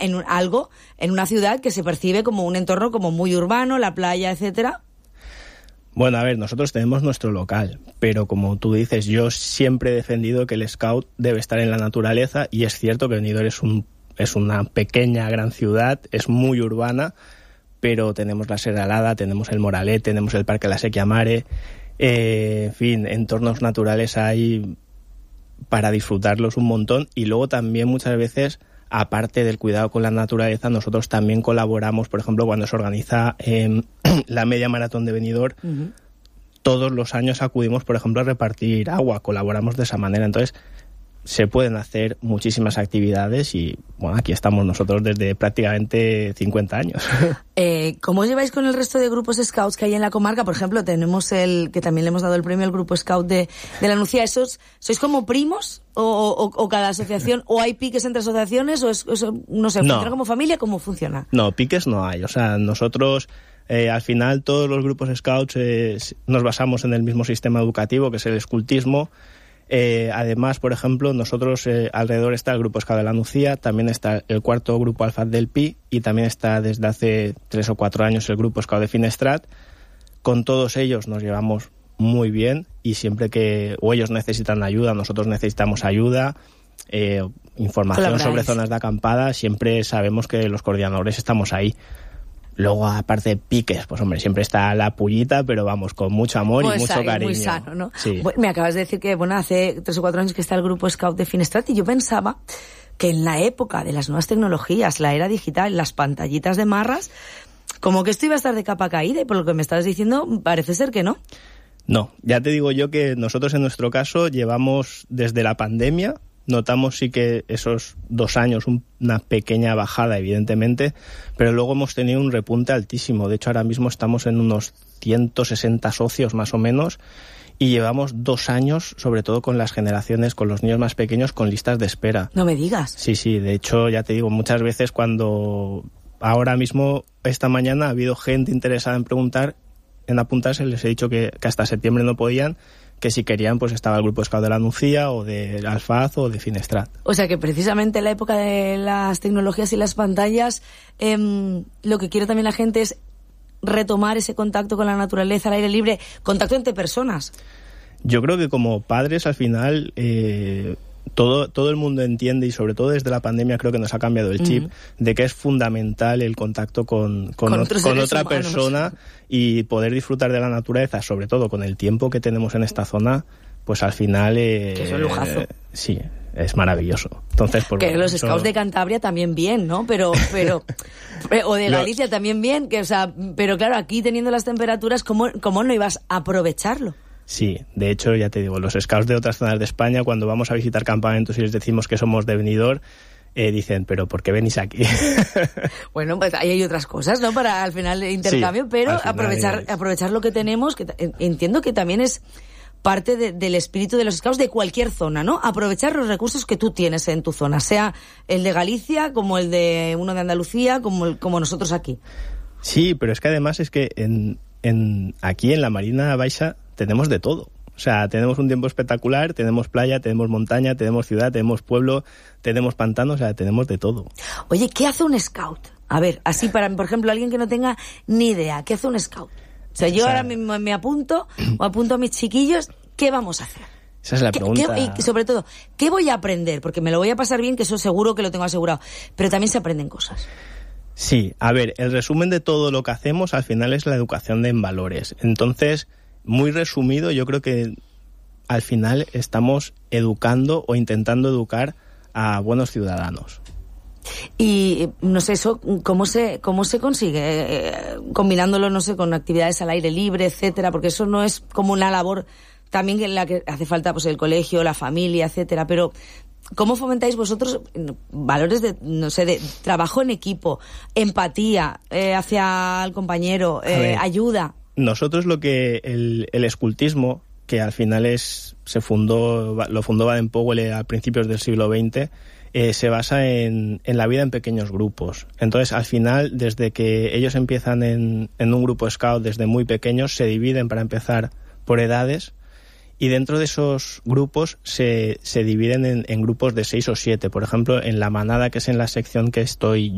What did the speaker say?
en una ciudad que se percibe como un entorno como muy urbano, la playa, etcétera. Bueno, a ver, nosotros tenemos nuestro local, pero como tú dices, yo siempre he defendido que el scout debe estar en la naturaleza, y es cierto que Benidorm es una pequeña gran ciudad, es muy urbana, pero tenemos la Serralada, tenemos el Moralet, tenemos el Parque La Secchia Mare, en fin, entornos naturales hay para disfrutarlos un montón. Y luego también muchas veces, aparte del cuidado con la naturaleza, nosotros también colaboramos, por ejemplo, cuando se organiza la media maratón de Benidorm, todos los años acudimos, por ejemplo, a repartir agua, colaboramos de esa manera. Entonces, se pueden hacer muchísimas actividades y, bueno, aquí estamos nosotros desde prácticamente 50 años. ¿Cómo os lleváis con el resto de grupos scouts que hay en la comarca? Por ejemplo, tenemos que también le hemos dado el premio al grupo scout de la Nucía. ¿Sois como primos? ¿O cada asociación? ¿O hay piques entre asociaciones? ¿O no sé, funciona como familia? ¿Cómo funciona? No, piques no hay. O sea, nosotros, al final, todos los grupos scouts nos basamos en el mismo sistema educativo, que es el escultismo. Además, por ejemplo, nosotros alrededor está el grupo Scout de la Nucía, también está el cuarto grupo Alfaz del Pi, y también está desde hace 3 o 4 años el grupo Scout de Finestrat. Con todos ellos nos llevamos muy bien, y siempre que ellos necesitan ayuda, nosotros necesitamos ayuda, información sobre zonas de acampada, siempre sabemos que los coordinadores estamos ahí. Luego, aparte de piques, pues hombre, siempre está la pullita, pero vamos, con mucho amor y mucho cariño. Muy sano, ¿no? Sí. Bueno, me acabas de decir que, bueno, hace 3 o 4 años que está el grupo Scout de Finestrat, y yo pensaba que en la época de las nuevas tecnologías, la era digital, las pantallitas de marras, como que esto iba a estar de capa caída, y por lo que me estabas diciendo, parece ser que no. No, ya te digo yo que nosotros en nuestro caso llevamos desde la pandemia. Notamos sí que esos 2 años una pequeña bajada, evidentemente, pero luego hemos tenido un repunte altísimo. De hecho, ahora mismo estamos en unos 160 socios más o menos, y llevamos 2 años, sobre todo con las generaciones, con los niños más pequeños, con listas de espera. No me digas. Sí, de hecho, ya te digo, muchas veces ahora mismo, esta mañana, ha habido gente interesada en apuntarse, les he dicho que hasta septiembre no podían, que si querían, pues estaba el grupo Scout de la Nucía, o de Alfaz, o de Finestrat. O sea que precisamente en la época de las tecnologías y las pantallas, lo que quiere también la gente es retomar ese contacto con la naturaleza, al aire libre, contacto entre personas. Yo creo que como padres, al final, todo el mundo entiende, y sobre todo desde la pandemia creo que nos ha cambiado el chip, de que es fundamental el contacto con otra persona, y poder disfrutar de la naturaleza, sobre todo con el tiempo que tenemos en esta zona, pues al final... que es un lujazo. Sí, es maravilloso. Entonces, que los scouts de Cantabria también bien, ¿no? Pero o de Galicia también bien, pero claro, aquí teniendo las temperaturas, ¿cómo no ibas a aprovecharlo? Sí, de hecho, ya te digo, los scouts de otras zonas de España, cuando vamos a visitar campamentos y les decimos que somos de Benidorm, dicen, ¿pero por qué venís aquí? Bueno, pues ahí hay otras cosas, ¿no? Para al final el intercambio, sí, pero aprovechar lo que tenemos, que entiendo que también es parte del espíritu de los scouts de cualquier zona, ¿no? Aprovechar los recursos que tú tienes en tu zona, sea el de Galicia, como el de uno de Andalucía, como nosotros aquí. Sí, pero es que además es que aquí en la Marina Baixa tenemos de todo. O sea, tenemos un tiempo espectacular, tenemos playa, tenemos montaña, tenemos ciudad, tenemos pueblo, tenemos pantano, o sea, tenemos de todo. Oye, ¿qué hace un scout? A ver, así para, por ejemplo, alguien que no tenga ni idea, ¿qué hace un scout? O sea, yo ahora mismo me apunto a mis chiquillos, ¿qué vamos a hacer? Esa es la pregunta. Y sobre todo, ¿qué voy a aprender? Porque me lo voy a pasar bien, que eso seguro que lo tengo asegurado, pero también se aprenden cosas. Sí, a ver, el resumen de todo lo que hacemos al final es la educación en valores. Entonces, muy resumido, yo creo que al final estamos educando o intentando educar a buenos ciudadanos. Y no sé, eso cómo se consigue, combinándolo, no sé, con actividades al aire libre, etcétera, porque eso no es como una labor también en la que hace falta pues el colegio, la familia, etcétera, pero ¿cómo fomentáis vosotros valores de, no sé, de trabajo en equipo, empatía hacia el compañero, ayuda? Nosotros lo que el escultismo, que al final lo fundó Baden-Powell a principios del siglo XX, se basa en la vida en pequeños grupos. Entonces, al final, desde que ellos empiezan en un grupo scout desde muy pequeños, se dividen para empezar por edades, y dentro de esos grupos se dividen en grupos de 6 o 7. Por ejemplo, en la manada, que es en la sección que estoy